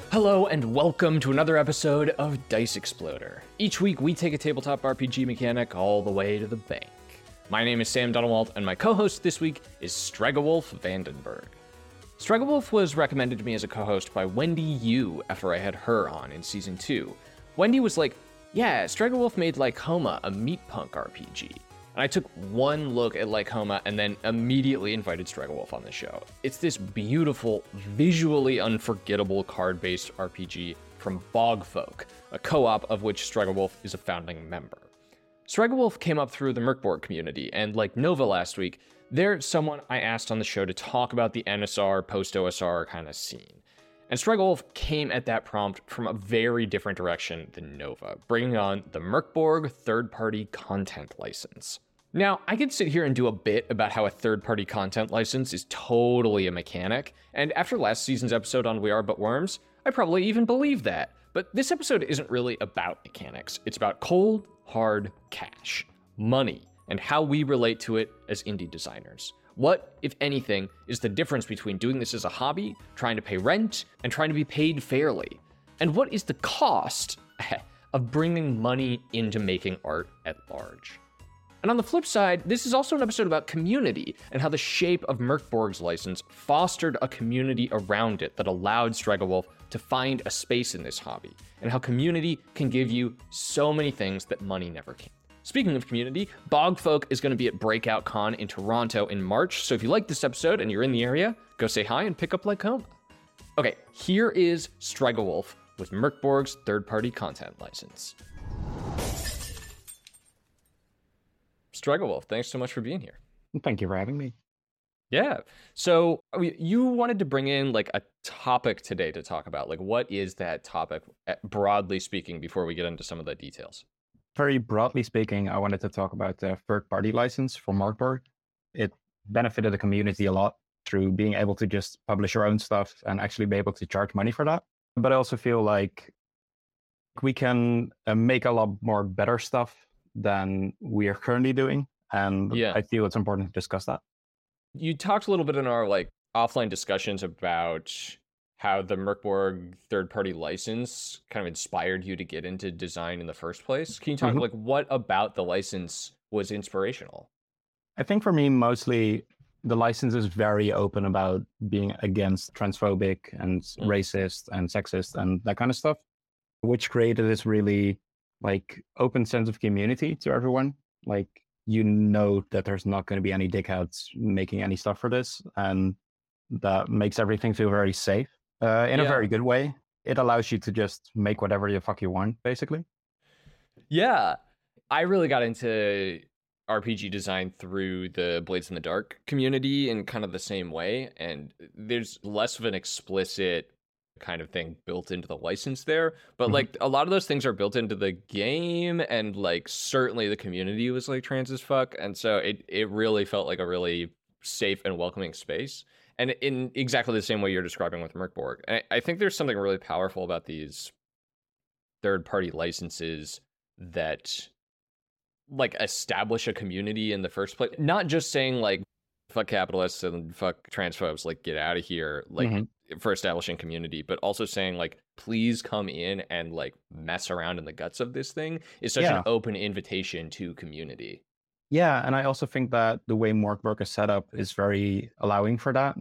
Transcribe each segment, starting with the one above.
Hello and welcome to another episode of Dice Exploder. Each week we take a tabletop RPG mechanic all the way to the bank. My name is Sam Dunawalt and my co-host this week is Stregawolf Vandenberg. Stregawolf was recommended to me as a co-host by Wendy Yu after I had her on in Season 2. Wendy was like, yeah, Stregawolf made Lycoma a meat punk RPG. And I took one look at Lycoma and then immediately invited Stregawolf on the show. It's this beautiful, visually unforgettable card-based RPG from Bogfolk, a co-op of which Stregawolf is a founding member. Stregawolf came up through the Merkborg community, and like Nova last week, they're someone I asked on the show to talk about the NSR, post-OSR kind of scene. And Stregawolf came at that prompt from a very different direction than Nova, bringing on the Merkborg third-party content license. Now, I could sit here and do a bit about how a third-party content license is totally a mechanic, and after last season's episode on We Are But Worms, I probably even believe that. But this episode isn't really about mechanics. It's about cold, hard cash, money, and how we relate to it as indie designers. What, if anything, is the difference between doing this as a hobby, trying to pay rent, and trying to be paid fairly? And what is the cost of bringing money into making art at large? And on the flip side, this is also an episode about community and how the shape of Merkborg's license fostered a community around it that allowed Stregawolf to find a space in this hobby, and how community can give you so many things that money never can. Speaking of community, Bogfolk is going to be at Breakout Con in Toronto in March, so if you like this episode and you're in the area, go say hi and pick up Lycoma. Okay, here is Stregawolf with Merkborg's third-party content license. Stregawolf, thanks so much for being here. Thank you for having me. Yeah. So you wanted to bring in a topic today to talk about. What is that topic, broadly speaking, before we get into some of the details? Very broadly speaking, I wanted to talk about the third-party license for Merkborg. It benefited the community a lot through being able to just publish our own stuff and actually be able to charge money for that. But I also feel like we can make a lot more better stuff than we are currently doing. And yeah. I feel it's important to discuss that. You talked a little bit in our offline discussions about how the Merkborg third-party license kind of inspired you to get into design in the first place. Can you talk what about the license was inspirational? I think for me, mostly the license is very open about being against transphobic and racist and sexist and that kind of stuff, which created this really open sense of community to everyone. You know that there's not going to be any dickheads making any stuff for this, and that makes everything feel very safe in a very good way. It allows you to just make whatever the fuck you want, basically. Yeah, I really got into RPG design through the Blades in the Dark community in kind of the same way, and there's less of an explicit kind of thing built into the license there, but a lot of those things are built into the game, and certainly the community was trans as fuck, and so it really felt like a really safe and welcoming space, and in exactly the same way you're describing with Merkborg. I think there's something really powerful about these third-party licenses that establish a community in the first place, not just saying fuck capitalists and fuck transphobes, get out of here, for establishing community, but also saying please come in and mess around in the guts of this thing is such an open invitation to community. Yeah, and I also think that the way Merkborg is set up is very allowing for that.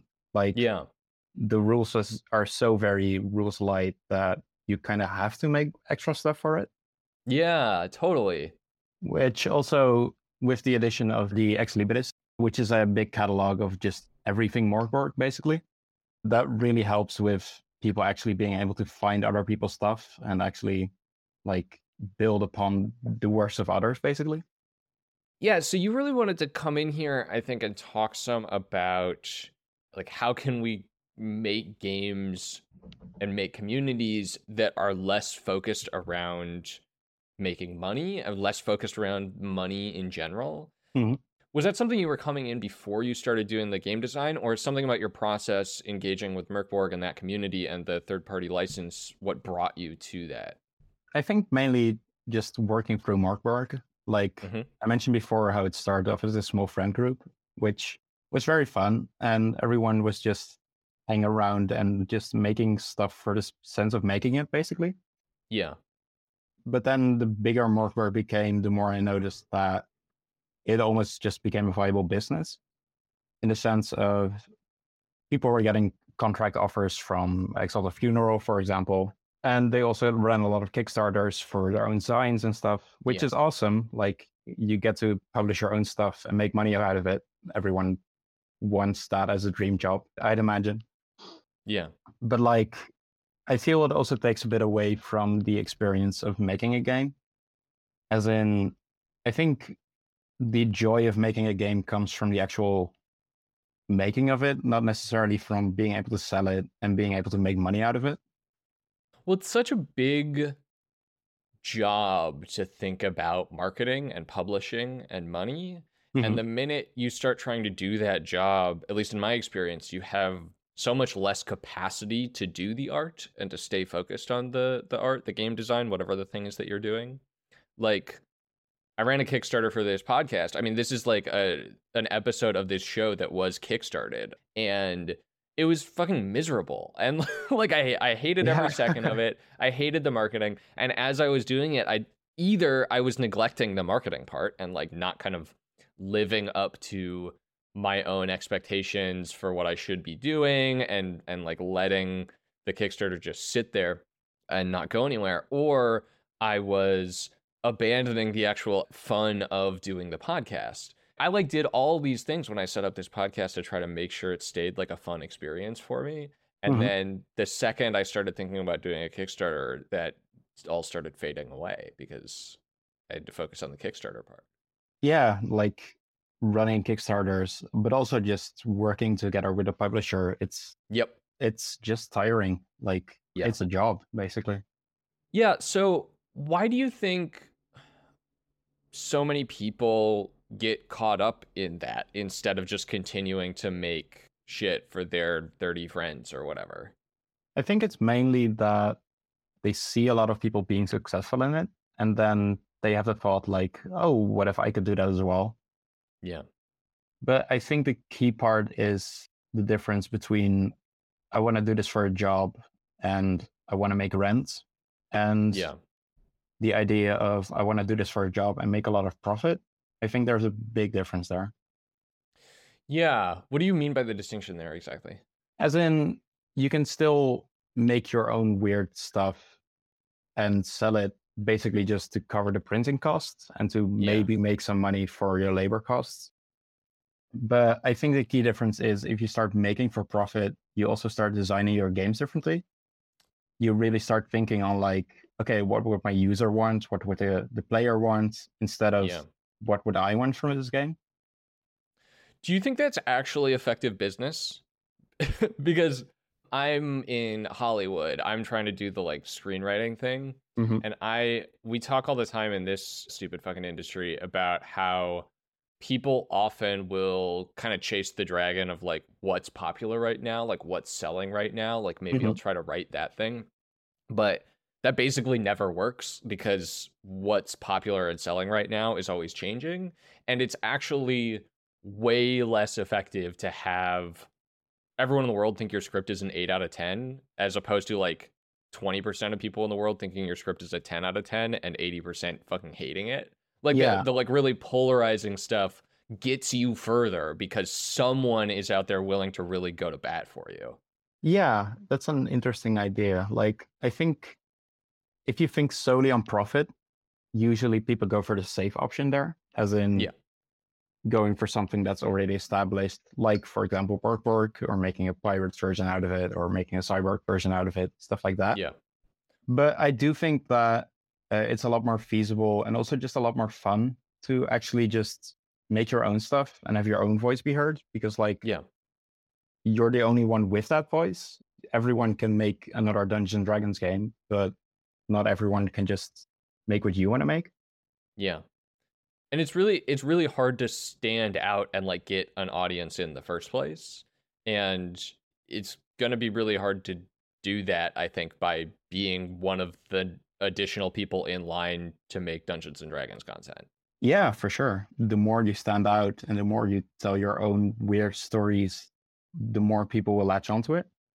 The rules are so very rules light that you kind of have to make extra stuff for it. Yeah, totally. Which also, with the addition of the Ex Libris, which is a big catalog of just everything Merkborg, basically, that really helps with people actually being able to find other people's stuff and actually build upon the works of others, basically. Yeah, so you really wanted to come in here, I think, and talk some about how can we make games and make communities that are less focused around making money and less focused around money in general. Was that something you were coming in before you started doing the game design, or something about your process engaging with Merkborg and that community and the third-party license, what brought you to that? I think mainly just working through Merkborg. I mentioned before how it started off as a small friend group, which was very fun, and everyone was just hang around and just making stuff for the sense of making it, basically. Yeah. But then the bigger Morkborg became, the more I noticed that it almost just became a viable business, in the sense of people were getting contract offers from Exalted Funeral, for example. And they also ran a lot of Kickstarters for their own signs and stuff, which is awesome. Like, you get to publish your own stuff and make money out of it. Everyone wants that as a dream job, I'd imagine. Yeah. But like, I feel it also takes a bit away from the experience of making a game. As in, I think the joy of making a game comes from the actual making of it, not necessarily from being able to sell it and being able to make money out of it. Well, it's such a big job to think about marketing and publishing and money. Mm-hmm. And the minute you start trying to do that job, at least in my experience, you have so much less capacity to do the art and to stay focused on the art, the game design, whatever the thing is that you're doing. Like, I ran a Kickstarter for this podcast. I mean, this is like an episode of this show that was Kickstarted, and it was fucking miserable. And like, I hated every second of it. I hated the marketing. And as I was doing it, I was neglecting the marketing part and like not kind of living up to my own expectations for what I should be doing, and like letting the Kickstarter just sit there and not go anywhere. Or I was abandoning the actual fun of doing the podcast. I like did all these things when I set up this podcast to try to make sure it stayed like a fun experience for me. And then the second I started thinking about doing a Kickstarter, that all started fading away because I had to focus on the Kickstarter part. Yeah, like running Kickstarters, but also just working together with a publisher. It's just tiring. Like, it's a job, basically. Yeah. So why do you think so many people get caught up in that instead of just continuing to make shit for their 30 friends or whatever? I think it's mainly that they see a lot of people being successful in it, and then they have the thought like, oh, what if I could do that as well? Yeah. But I think the key part is the difference between I want to do this for a job and I want to make rent, and the idea of I want to do this for a job and make a lot of profit. I think there's a big difference there. Yeah. What do you mean by the distinction there exactly? As in, you can still make your own weird stuff and sell it basically just to cover the printing costs and to maybe make some money for your labor costs. But I think the key difference is if you start making for profit, you also start designing your games differently. You really start thinking on like, okay, what would my user want? What would the player want? Instead of what would I want from this game? Do you think that's actually effective business? Because I'm in Hollywood. I'm trying to do the like screenwriting thing. And we talk all the time in this stupid fucking industry about how people often will kind of chase the dragon of like what's popular right now, like what's selling right now. Like maybe you'll try to write that thing. But that basically never works because what's popular and selling right now is always changing. And it's actually way less effective to have everyone in the world think your script is an 8 out of 10, as opposed to like 20% of people in the world thinking your script is a 10 out of 10 and 80% fucking hating it. Like the like really polarizing stuff gets you further because someone is out there willing to really go to bat for you. Yeah, that's an interesting idea. Like, I think if you think solely on profit, usually people go for the safe option there, as in going for something that's already established, like, for example, Morkborg, or making a Pirates version out of it, or making a Cyborg version out of it, stuff like that. Yeah. But I do think that it's a lot more feasible and also just a lot more fun to actually just make your own stuff and have your own voice be heard, because like you're the only one with that voice. Everyone can make another Dungeons and Dragons game, but not everyone can just make what you want to make. Yeah. And it's really hard to stand out and like get an audience in the first place. And it's going to be really hard to do that, I think, by being one of the additional people in line to make Dungeons and Dragons content. Yeah, for sure. The more you stand out and the more you tell your own weird stories, the more people will latch onto it.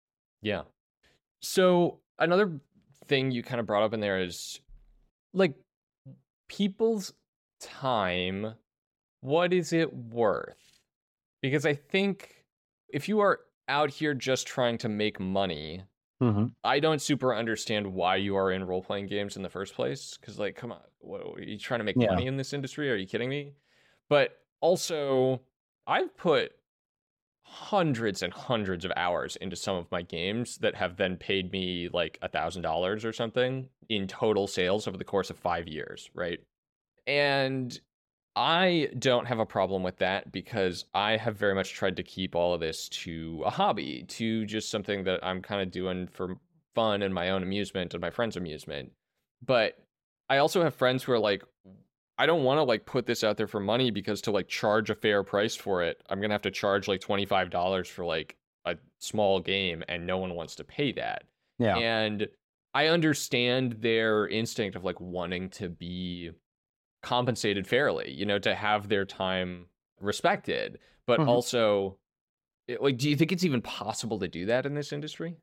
Yeah. So another thing you kind of brought up in there is like people's time. What is it worth? Because I think if you are out here just trying to make money, I don't super understand why you are in role-playing games in the first place. Because, like, come on, what, are you trying to make Yeah. money in this industry? Are you kidding me? But also, I've put hundreds and hundreds of hours into some of my games that have then paid me like $1,000 or something in total sales over the course of 5 years, right? And I don't have a problem with that because I have very much tried to keep all of this to a hobby, to just something that I'm kind of doing for fun and my own amusement and my friends' amusement. But I also have friends who are like, I don't want to like put this out there for money because to like charge a fair price for it, I'm going to have to charge like $25 for like a small game and no one wants to pay that. Yeah. And I understand their instinct of like wanting to be compensated fairly, you know, to have their time respected. But also, like, do you think it's even possible to do that in this industry?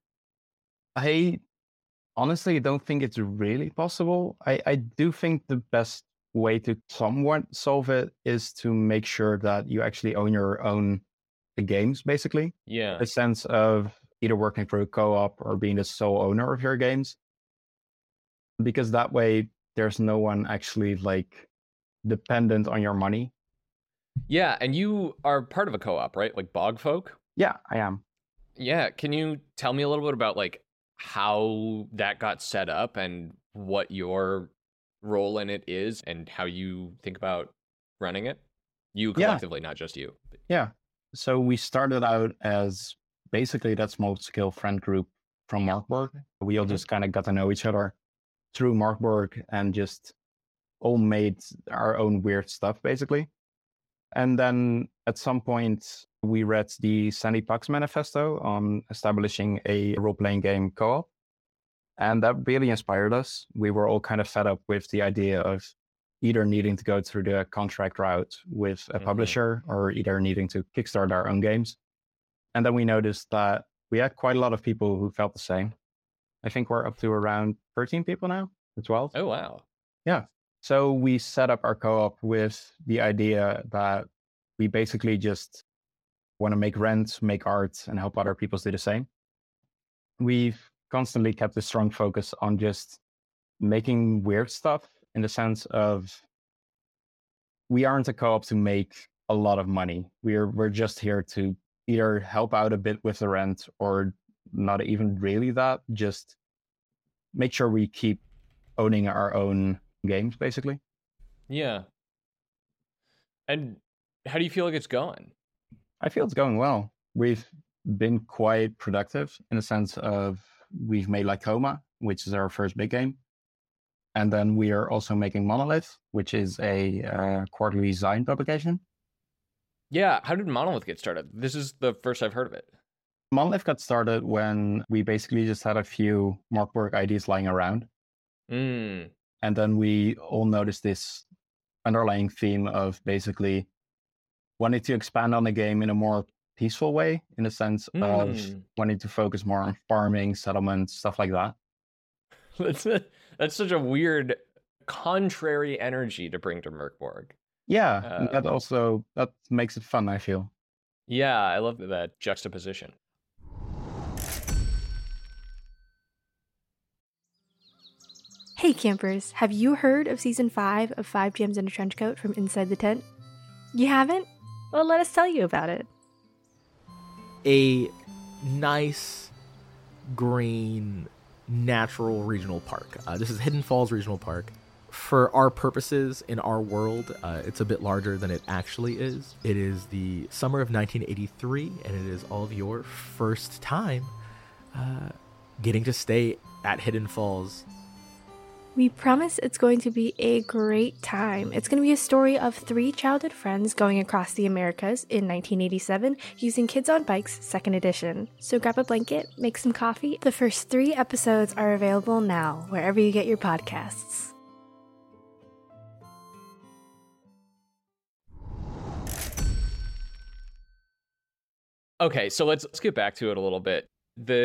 I honestly don't think it's really possible. I do think the best way to somewhat solve it is to make sure that you actually own your own games, basically. Yeah. A sense of either working for a co-op or being the sole owner of your games. Because that way there's no one actually like dependent on your money. Yeah, and you are part of a co-op, right? Like Bogfolk? Yeah, I am. Yeah, can you tell me a little bit about like how that got set up and what your role in it is and how you think about running it? You collectively, not just you. Yeah. So we started out as basically that small scale friend group from Markborg. We all just kind of got to know each other through Markborg and just all made our own weird stuff, basically. And then at some point, we read the Sandy Puck's manifesto on establishing a role-playing game co-op. And that really inspired us. We were all kind of fed up with the idea of either needing to go through the contract route with a publisher or either needing to kickstart our own games. And then we noticed that we had quite a lot of people who felt the same. I think we're up to around 13 people now, or 12. Oh, wow. Yeah. So we set up our co-op with the idea that we basically just want to make rent, make art, and help other people do the same. We've constantly kept a strong focus on just making weird stuff in the sense of we aren't a co-op to make a lot of money. We're just here to either help out a bit with the rent or not even really that, just make sure we keep owning our own games, basically. Yeah. And how do you feel like it's going? I feel it's going well. We've been quite productive in the sense of we've made Lycoma, which is our first big game. And then we are also making Monolith, which is a quarterly design publication. Yeah. How did Monolith get started? This is the first I've heard of it. Monolith got started when we basically just had a few Markborg ideas lying around. And then we all noticed this underlying theme of basically wanting to expand on the game in a more peaceful way, in the sense of wanting to focus more on farming, settlements, stuff like that. That's such a weird, contrary energy to bring to Merkborg. Yeah, that makes it fun, I feel. Yeah, I love that juxtaposition. Hey campers, have you heard of Season 5 of 5 Gems in a Trench Coat from Inside the Tent? You haven't? Well, let us tell you about it. A nice, green, natural regional park. This is Hidden Falls Regional Park. For our purposes, in our world, it's a bit larger than it actually is. It is the summer of 1983, and it is all of your first time getting to stay at Hidden Falls. We promise it's going to be a great time. It's going to be a story of 3 childhood friends going across the Americas in 1987 using Kids on Bikes 2nd edition. So grab a blanket, make some coffee. The first 3 episodes are available now, wherever you get your podcasts. Okay, so let's get back to it a little bit. The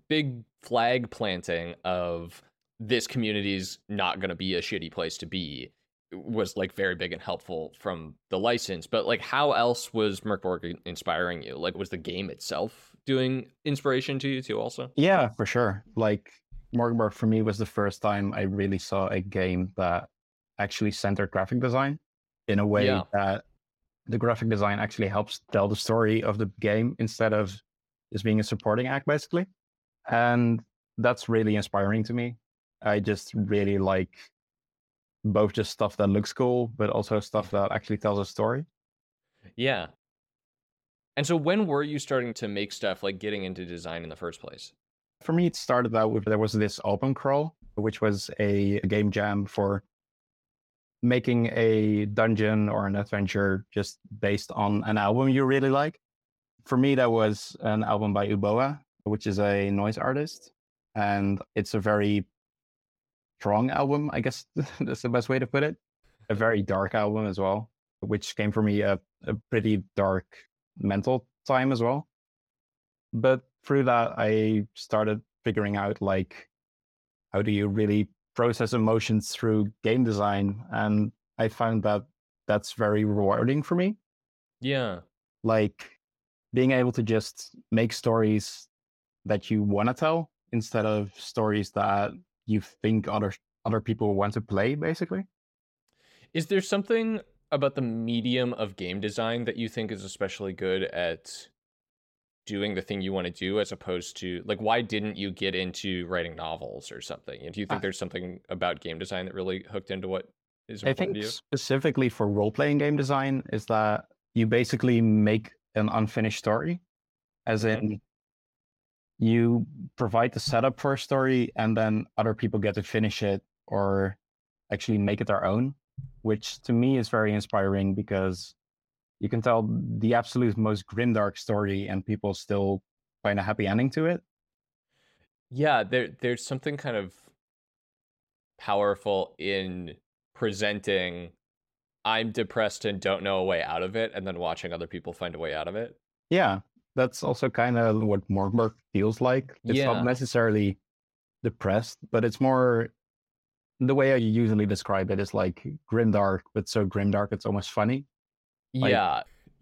big flag planting of this community's not going to be a shitty place to be was like very big and helpful from the license. But like, how else was Mörk Borg inspiring you? Like, was the game itself doing inspiration to you too also? Yeah, for sure. Like Mörk Borg for me was the first time I really saw a game that actually centered graphic design in a way that the graphic design actually helps tell the story of the game instead of just being a supporting act, basically. And that's really inspiring to me. I just really like both just stuff that looks cool, but also stuff that actually tells a story. Yeah. And so when were you starting to make stuff, like getting into design in the first place? For me, it started out with, there was this Open Crawl, which was a game jam for making a dungeon or an adventure just based on an album you really like. For me, that was an album by Uboa, which is a noise artist. And it's a very strong album, I guess that's the best way to put it. A very dark album as well, which came for me a pretty dark mental time as well. But through that, I started figuring out, like, how do you really process emotions through game design? And I found that that's very rewarding for me. Yeah. Like being able to just make stories that you want to tell instead of stories that you think other people want to play, basically. Is there something about the medium of game design that you think is especially good at doing the thing you want to do, as opposed to, like, why didn't you get into writing novels or something? And do you think there's something about game design that really hooked into what is important to you? Specifically for role-playing game design is that you basically make an unfinished story, as in you provide the setup for a story and then other people get to finish it or actually make it their own, which to me is very inspiring because you can tell the absolute most grimdark story and people still find a happy ending to it. Yeah, there's something kind of powerful in presenting I'm depressed and don't know a way out of it, and then watching other people find a way out of it. Yeah, that's also kind of what Mörk Borg feels like. It's not necessarily depressed, but it's more, the way I usually describe it is like grimdark, but so grimdark it's almost funny. Yeah.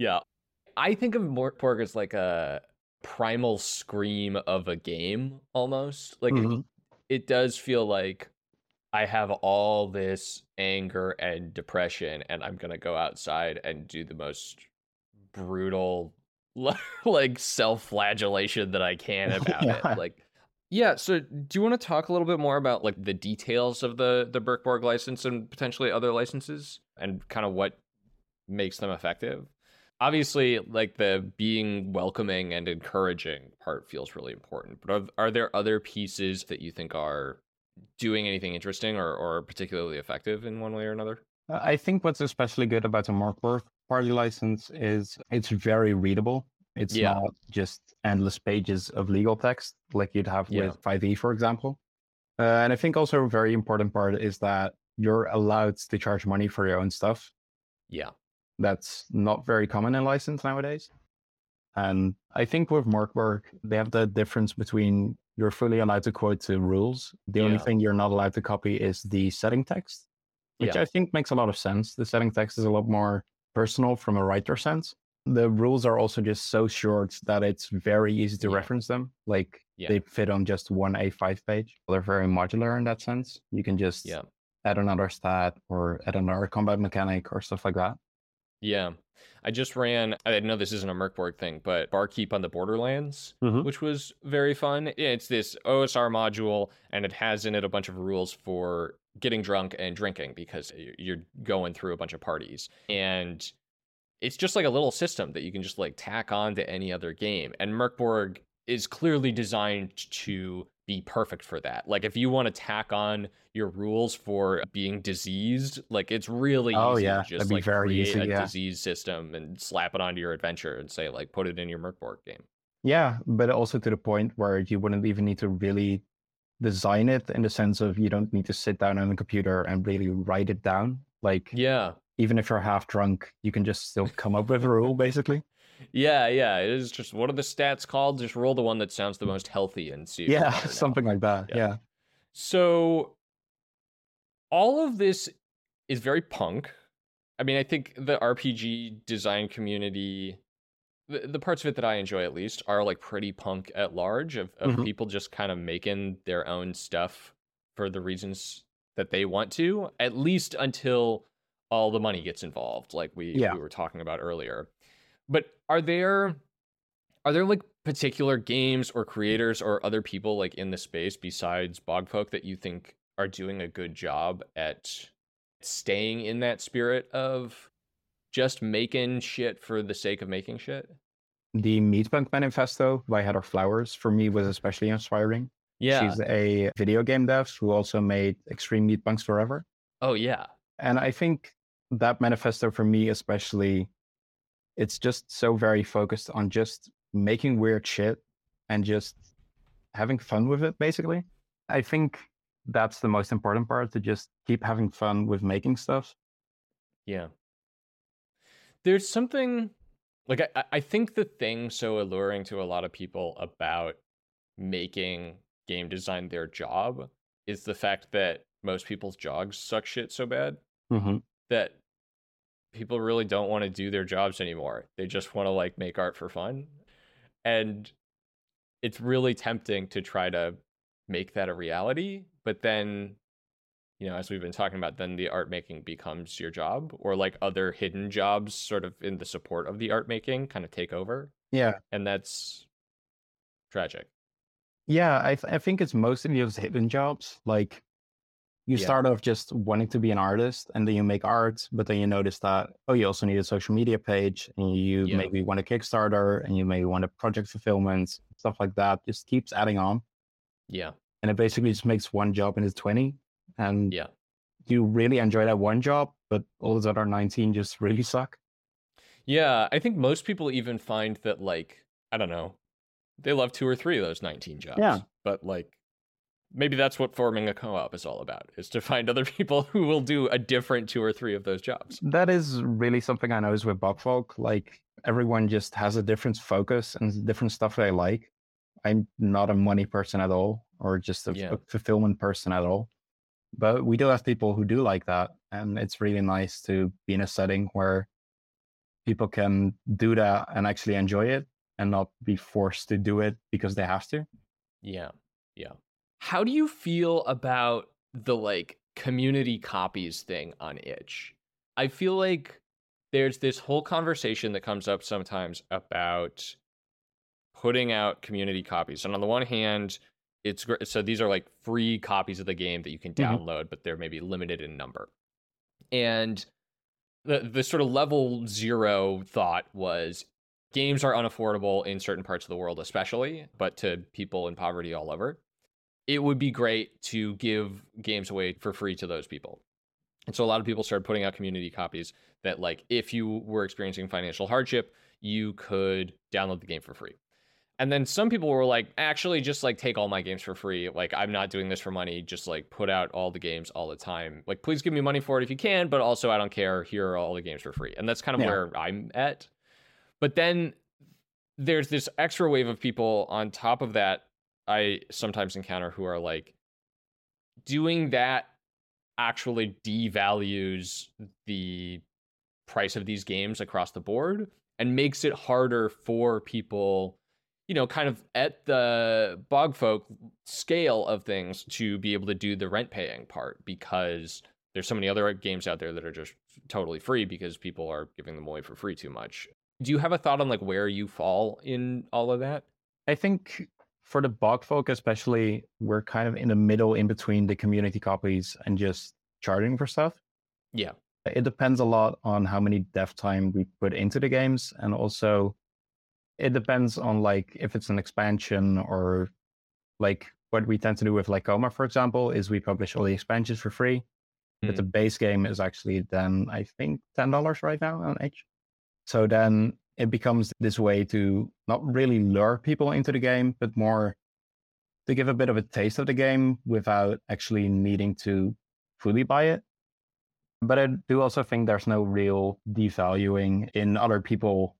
I think of Mörk Borg as like a primal scream of a game, almost. Like, it does feel like I have all this anger and depression, and I'm gonna go outside and do the most brutal, like, self-flagellation that I can about it. Like, yeah. So, do you want to talk a little bit more about like the details of the Mörk Borg license and potentially other licenses, and kind of what makes them effective? Obviously, like, the being welcoming and encouraging part feels really important, but are there other pieces that you think are doing anything interesting or particularly effective in one way or another? I think what's especially good about the Mörk Borg party license is it's very readable. It's not just endless pages of legal text like you'd have with 5e, for example. And I think also a very important part is that you're allowed to charge money for your own stuff. Yeah. That's not very common in license nowadays. And I think with Mörk Borg, they have the difference between you're fully allowed to quote the rules. The only thing you're not allowed to copy is the setting text, which I think makes a lot of sense. The setting text is a lot more personal from a writer sense. The rules are also just so short that it's very easy to reference them. Like they fit on just one A5 page. They're very modular in that sense. You can just add another stat or add another combat mechanic or stuff like that. Yeah. I just ran, I know this isn't a Mörk Borg thing, but Barkeep on the Borderlands, which was very fun. It's this OSR module, and it has in it a bunch of rules for getting drunk and drinking because you're going through a bunch of parties. And it's just like a little system that you can just like tack on to any other game. And Mörk Borg is clearly designed to be perfect for that. Like, if you want to tack on your rules for being diseased, like, it's really easy to just like create a disease system and slap it onto your adventure and say, like, put it in your Mörk Borg game. Yeah, but also to the point where you wouldn't even need to really design it, in the sense of you don't need to sit down on a computer and really write it down. Like, even if you're half drunk, you can just still come up with a rule, basically. Yeah, it is just, what are the stats called? Just roll the one that sounds the most healthy and see if Yeah, you never know. something like that. Yeah. So all of this is very punk. I mean, I think the RPG design community, the parts of it that I enjoy at least, are like pretty punk at large, of Mhm. people just kind of making their own stuff for the reasons that they want to, at least until all the money gets involved, like we were talking about earlier. But are there like particular games or creators or other people like in the space besides Bogfolk that you think are doing a good job at staying in that spirit of just making shit for the sake of making shit? The Meatpunk Manifesto by Heather Flowers for me was especially inspiring. Yeah. She's a video game dev who also made Extreme Meatpunks Forever. Oh, yeah. And I think that manifesto for me especially, it's just so very focused on just making weird shit and just having fun with it, basically. I think that's the most important part, to just keep having fun with making stuff. Yeah. There's something, like, I think the thing so alluring to a lot of people about making game design their job is the fact that most people's jobs suck shit so bad that people really don't want to do their jobs anymore. They just want to like make art for fun. And it's really tempting to try to make that a reality. But then, you know, as we've been talking about, then the art making becomes your job, or like other hidden jobs sort of in the support of the art making kind of take over. Yeah. And that's tragic. Yeah, I think it's mostly those hidden jobs. Like, you start off just wanting to be an artist, and then you make art, but then you notice that, oh, you also need a social media page, and you maybe want a Kickstarter, and you maybe want a project fulfillment, stuff like that. Just keeps adding on. Yeah. And it basically just makes one job into 20. And yeah, you really enjoy that one job, but all those other 19 just really suck. Yeah, I think most people even find that, like, I don't know, they love 2 or 3 of those 19 jobs. Yeah. But like, maybe that's what forming a co-op is all about, is to find other people who will do a different 2 or 3 of those jobs. That is really something I notice with Bogfolk. Like, everyone just has a different focus and different stuff they like. I'm not a money person at all, or just a fulfillment person at all. But we do have people who do like that. And it's really nice to be in a setting where people can do that and actually enjoy it and not be forced to do it because they have to. Yeah. How do you feel about the like community copies thing on itch? I feel like there's this whole conversation that comes up sometimes about putting out community copies. And on the one hand, it's great. So these are like free copies of the game that you can download, but they're maybe limited in number. And the sort of level 0 thought was games are unaffordable in certain parts of the world, especially, but to people in poverty all over. It would be great to give games away for free to those people. And so a lot of people started putting out community copies that, like, if you were experiencing financial hardship, you could download the game for free. And then some people were like, actually, just like take all my games for free. Like, I'm not doing this for money. Just like put out all the games all the time. Like, please give me money for it if you can, but also I don't care. Here are all the games for free. And that's kind of where I'm at. But then there's this extra wave of people on top of that I sometimes encounter who are like, doing that actually devalues the price of these games across the board and makes it harder for people, you know, kind of at the Bogfolk scale of things to be able to do the rent paying part, because there's so many other games out there that are just totally free because people are giving them away for free too much. Do you have a thought on like where you fall in all of that? I think for the Bogfolk especially, we're kind of in the middle in between the community copies and just charging for stuff. Yeah. It depends a lot on how many dev time we put into the games. And also it depends on like if it's an expansion, or like what we tend to do with Lycoma, for example, is we publish all the expansions for free. But the base game is actually then, I think, $10 right now on Edge. So then it becomes this way to not really lure people into the game, but more to give a bit of a taste of the game without actually needing to fully buy it. But I do also think there's no real devaluing in other people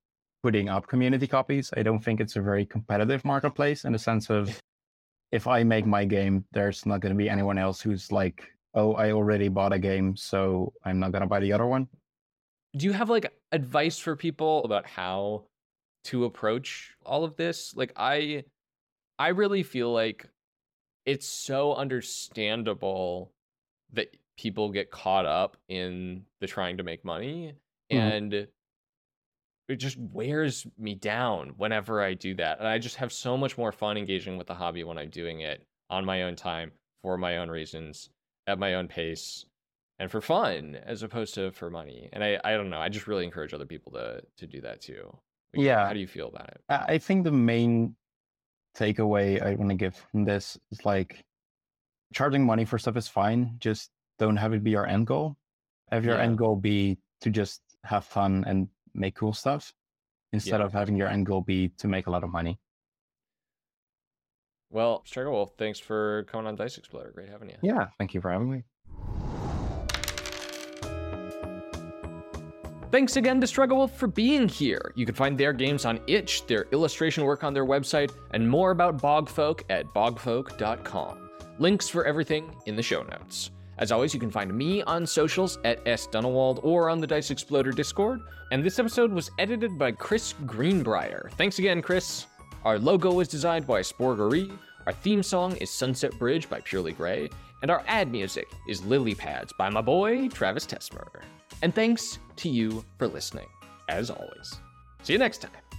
putting up community copies. I don't think it's a very competitive marketplace in the sense of if I make my game, there's not going to be anyone else who's like, oh, I already bought a game, so I'm not going to buy the other one. Do you have like advice for people about how to approach all of this? Like I really feel like it's so understandable that people get caught up in the trying to make money, and it just wears me down whenever I do that. And I just have so much more fun engaging with the hobby when I'm doing it on my own time, for my own reasons, at my own pace, and for fun as opposed to for money. And I don't know, I just really encourage other people to do that too. Like, Yeah. How do you feel about it? I think the main takeaway I want to give from this is like charging money for stuff is fine. Just don't have it be your end goal. Have your end goal be to just have fun and make cool stuff instead of having your end goal be to make a lot of money. Well, Struggle, thanks for coming on Dice Exploder. Great having you. Yeah, thank you for having me. Thanks again to Struggle for being here. You can find their games on itch, their illustration work on their website, and more about Bogfolk at bogfolk.com. Links for everything in the show notes. As always, you can find me on socials at @sdunawald or on the Dice Exploder Discord. And this episode was edited by Chris Greenbrier. Thanks again, Chris. Our logo was designed by Sporgery. Our theme song is Sunset Bridge by Purely Grey. And our ad music is Lily Pads by my boy, Travis Tesmer. And thanks to you for listening, as always. See you next time.